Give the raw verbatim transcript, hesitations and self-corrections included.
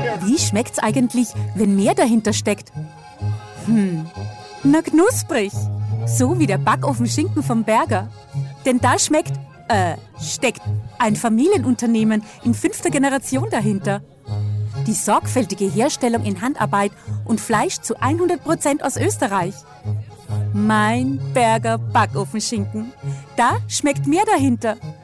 Wie schmeckt's eigentlich, wenn mehr dahinter steckt? Hm, na knusprig. So wie der Backofenschinken vom Berger. Denn da schmeckt, äh, steckt ein Familienunternehmen in fünfter Generation dahinter. Die sorgfältige Herstellung in Handarbeit und Fleisch zu hundert Prozent aus Österreich. Mein Berger Backofenschinken. Da schmeckt mehr dahinter.